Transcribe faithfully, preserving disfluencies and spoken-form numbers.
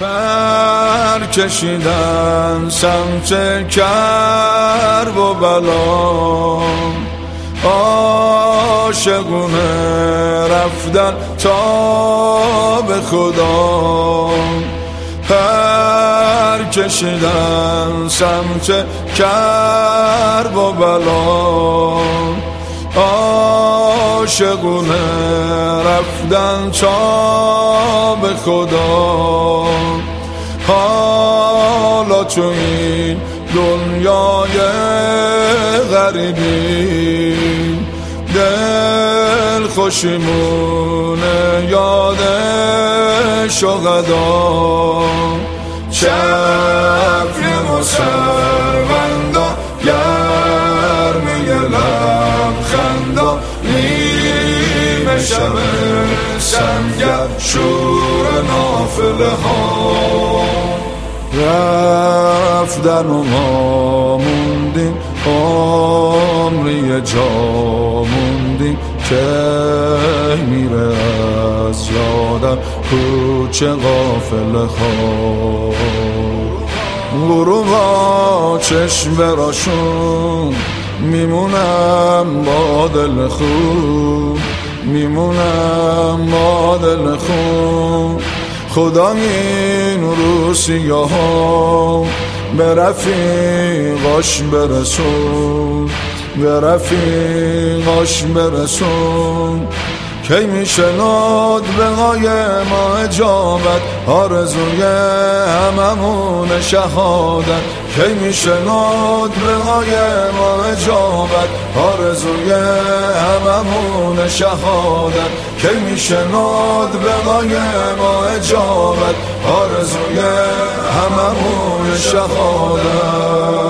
برکشیدن سمت کرب و بلا، عاشقونه رفتن تا به خدا. برکشیدن سمت کرب و بلا، عاشقونه رفتن تا به خدا. حالا تو این دنیای غریبی دل خوشیمونه یاد شهدا. چفی مسروندا گرمی لبخندا، نیمه شب سنگر شور نافله ها. رفتن و ما موندیم عمری جا موندیم، که میره از یادم کوچه قافله ها. غروبا چشم براشون میمونم با دل خون، میمونم با دل خون. خدا این روسیه ها به رفیقاش برسون، به رفیقاش برسون. کی میشنود به غای ما اجابت، آرزوی هممون شهادت. کی میشنود به غای ما اجابت، آرزوی هممون شهادت. کی میشنود به غای ما اجابت، آرزوی هممون شهادت.